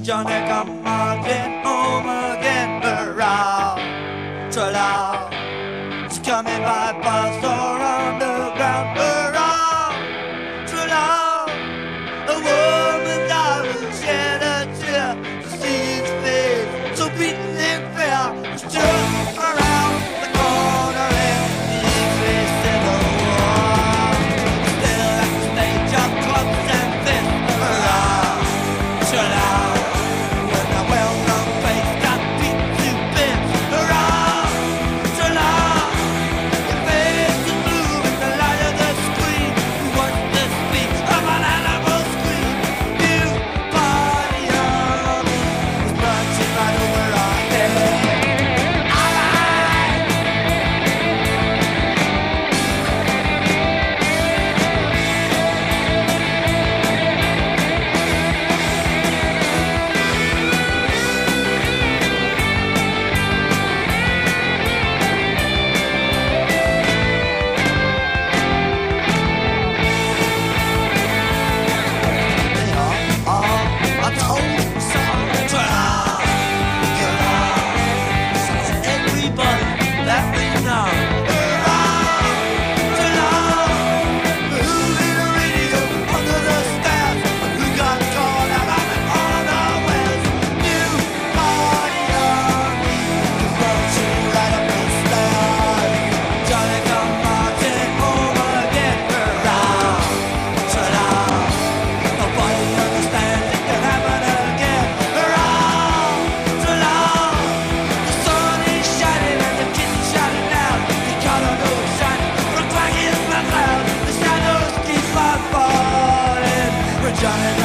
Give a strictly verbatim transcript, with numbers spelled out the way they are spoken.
Johnny come marching home again. Hurrah, tra-la, it's coming by bus or underground. Hurrah, tra-la, a woman died and shed a tear to see his face so beaten and fair. It's just around the corner and the face in the war. Still at the stage of clubs and fists. Hurrah, tra-la. Johnny